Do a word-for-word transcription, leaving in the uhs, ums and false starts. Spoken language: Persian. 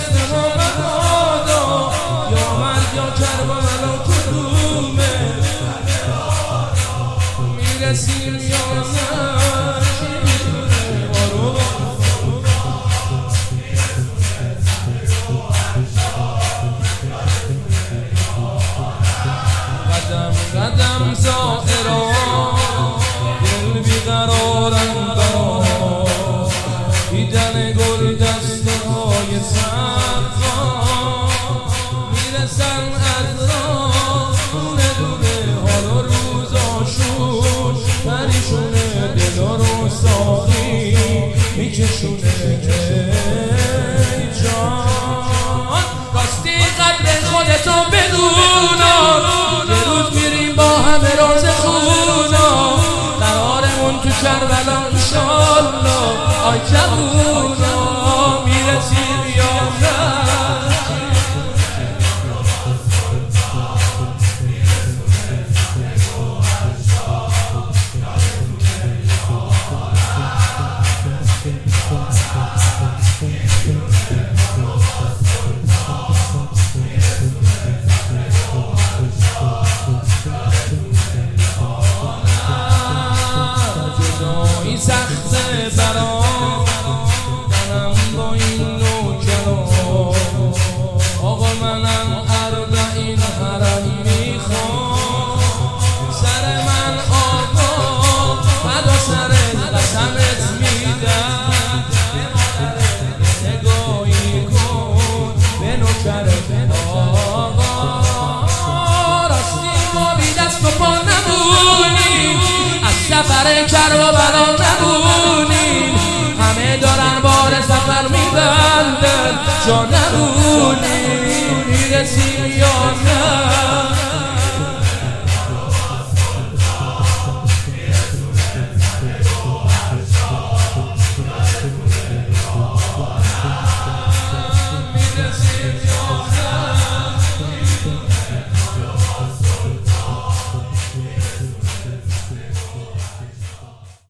دست ما مبادا یا مرد یا کربلا کدومه میرسیم یا نه قدم قدم زائران دل بیقرارم برا دیدن گل دسته های سرخان میرسن از راه دونه دونه حال و روزاشون پریشونه دل رو ساقی میکشونه ای جان راستی قدر خودتو بدونا یه روز میریم با همه راز خونا قرارمون تو کربلا انشالله آی جوونا میرسیم یا نه سخته برام منم با این نوکران آقا منم اربعین حرم میخوام سر من آقا فدا سرت قسمت میدم نگاهی کن به نوکرت آقا راستی ما بی دست و پا نمونیم از سفر کربلا نمونیم همه دارن بار سفر میبندن جا نمونیم میرسیم یا نه